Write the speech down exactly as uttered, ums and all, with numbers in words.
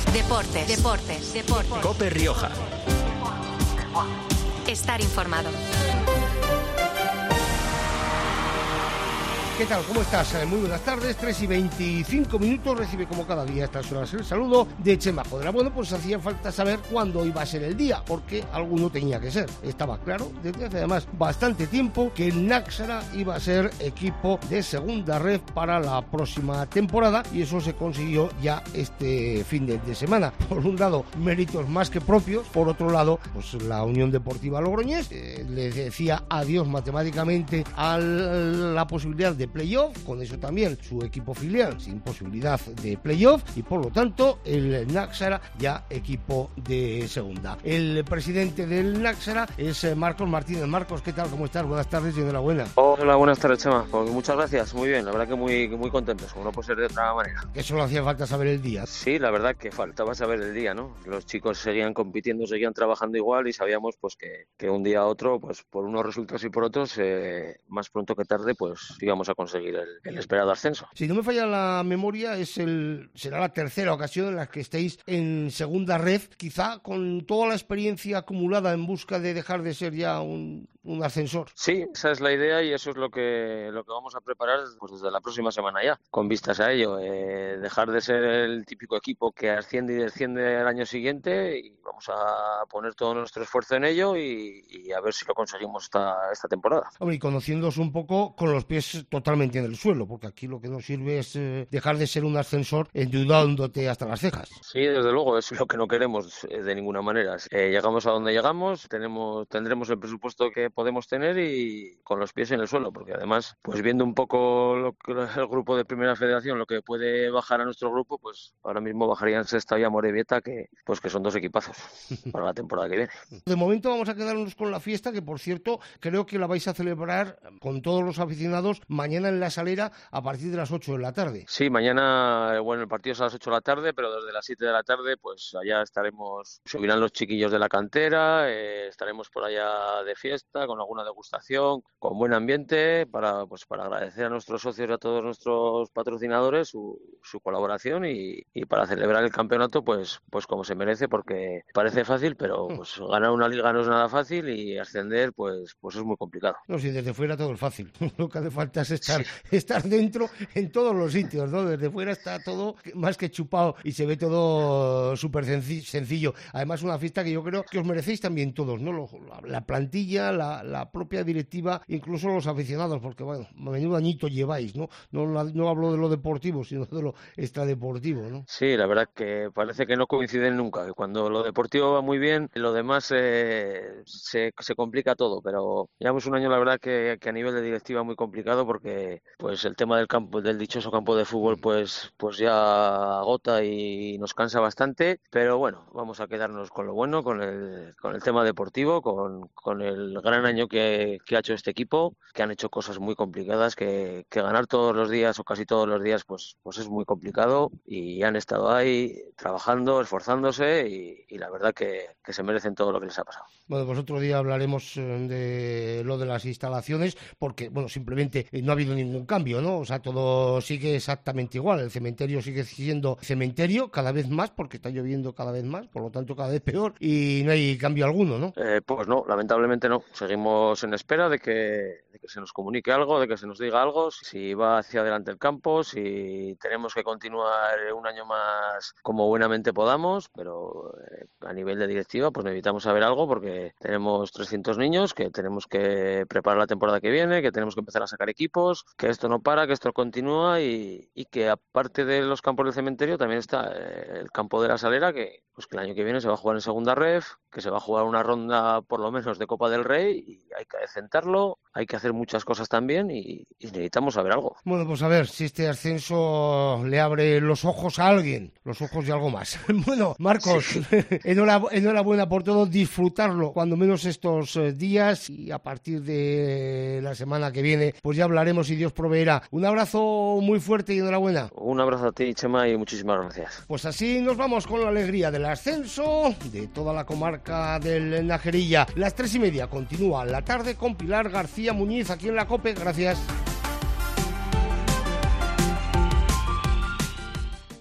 Deportes, deportes, deportes. COPE Rioja. Estar informado. ¿Qué tal? ¿Cómo estás? Muy buenas tardes, tres y veinticinco minutos, recibe como cada día a estas horas el saludo de Chema Jodera. Bueno, pues hacía falta saber cuándo iba a ser el día, porque alguno tenía que ser. Estaba claro desde hace además bastante tiempo que el Náxara iba a ser equipo de segunda red para la próxima temporada, y eso se consiguió ya este fin de, de semana. Por un lado, méritos más que propios, por otro lado, pues la Unión Deportiva Logroñés eh, le decía adiós matemáticamente a la posibilidad de playoff, con eso también su equipo filial sin posibilidad de playoff, y por lo tanto el Náxara ya equipo de segunda. El presidente del Náxara es Marcos Martínez. Marcos, ¿qué tal? ¿Cómo estás? Buenas tardes y enhorabuena. Hola, buenas tardes, Chema. Pues muchas gracias, muy bien, la verdad que muy, muy contentos, como no puede ser de otra manera. Que solo hacía falta saber el día. Sí, la verdad que faltaba saber el día, ¿no? Los chicos seguían compitiendo, seguían trabajando igual, y sabíamos pues que, que un día a otro, pues por unos resultados y por otros, eh, más pronto que tarde, pues íbamos a conseguir el, el esperado ascenso. Si no me falla la memoria, es el será la tercera ocasión en la que estéis en segunda red, quizá con toda la experiencia acumulada en busca de dejar de ser ya un, un ascensor. Sí, esa es la idea, y eso es lo que lo que vamos a preparar pues desde la próxima semana ya, con vistas a ello, eh, dejar de ser el típico equipo que asciende y desciende el año siguiente, y vamos a poner todo nuestro esfuerzo en ello y, y a ver si lo conseguimos esta, esta temporada. Hombre, y conociéndoos un poco con los pies totalmente en el suelo, porque aquí lo que nos sirve es eh, dejar de ser un ascensor endeudándote hasta las cejas. Sí, desde luego, es lo que no queremos eh, de ninguna manera. Eh, llegamos a donde llegamos, tenemos tendremos el presupuesto que podemos tener y con los pies en el suelo, porque además, pues viendo un poco lo que el grupo de Primera Federación, lo que puede bajar a nuestro grupo, pues ahora mismo bajarían Sexta y Amorebieta, que pues que son dos equipazos para la temporada que viene. De momento vamos a quedarnos con la fiesta, que por cierto creo que la vais a celebrar con todos los aficionados mañana en La Salera a partir de las ocho de la tarde. Sí, mañana, bueno, el partido es a las ocho de la tarde, pero desde las siete de la tarde, pues allá estaremos, subirán los chiquillos de la cantera, eh, estaremos por allá de fiesta, con alguna degustación, con buen ambiente, para pues para agradecer a nuestros socios y a todos nuestros patrocinadores su, su colaboración, y, y para celebrar el campeonato, pues pues como se merece, porque parece fácil, pero pues ganar una liga no es nada fácil, y ascender, pues pues es muy complicado. No, si desde fuera todo es fácil, lo que hace falta es estar, sí. estar dentro en todos los sitios, ¿no? Desde fuera está todo más que chupado y se ve todo súper sencillo. Además, una fiesta que yo creo que os merecéis también todos, ¿no? La plantilla, la, la propia directiva, incluso los aficionados, porque, bueno, menudo añito lleváis, ¿no? No, no hablo de lo deportivo, sino de lo extradeportivo, ¿no? Sí, la verdad que parece que no coinciden nunca, que cuando lo deportivo va muy bien, lo demás eh, se, se complica todo, pero llevamos un año, la verdad, que, que a nivel de directiva muy complicado, porque pues el tema del campo, del dichoso campo de fútbol, pues pues ya agota y nos cansa bastante, pero bueno, vamos a quedarnos con lo bueno, con el con el tema deportivo, con, con el gran año que, que ha hecho este equipo, que han hecho cosas muy complicadas, que, que ganar todos los días o casi todos los días pues pues es muy complicado, y han estado ahí trabajando, esforzándose, y, y la verdad que, que se merecen todo lo que les ha pasado. Bueno, pues otro día hablaremos de lo de las instalaciones, porque, bueno, simplemente no ha habido ningún cambio, ¿no? O sea, todo sigue exactamente igual. El cementerio sigue siendo cementerio cada vez más, porque está lloviendo cada vez más, por lo tanto cada vez peor, y no hay cambio alguno, ¿no? Eh, pues no, lamentablemente no. Seguimos en espera de que, de que se nos comunique algo, de que se nos diga algo, si va hacia adelante el campo, si tenemos que continuar un año más como buenamente podamos, pero eh, a nivel de directiva pues necesitamos saber algo, porque tenemos trescientos niños que tenemos que preparar la temporada que viene, que tenemos que empezar a sacar equipos, que esto no para, que esto continúa, y, y que aparte de los campos del cementerio también está eh, el campo de La Salera, que pues que el año que viene se va a jugar en segunda ref, que se va a jugar una ronda por lo menos de Copa del Rey, y hay que adecentarlo, hay que hacer muchas cosas también, y, y necesitamos saber algo. Bueno, pues a ver si este ascenso le abre los ojos a alguien, los ojos y algo más. Bueno, Marcos, sí. enhorabuena por todo, disfrutarlo cuando menos estos días, y a partir de la semana que viene pues ya hablaremos, si Dios proveerá. Un abrazo muy fuerte y enhorabuena. Un abrazo a ti, Chema, y muchísimas gracias. Pues así nos vamos con la alegría del ascenso de toda la comarca del Najerilla. Las tres y media continúa la tarde con Pilar García Muñiz aquí en la COPE. Gracias.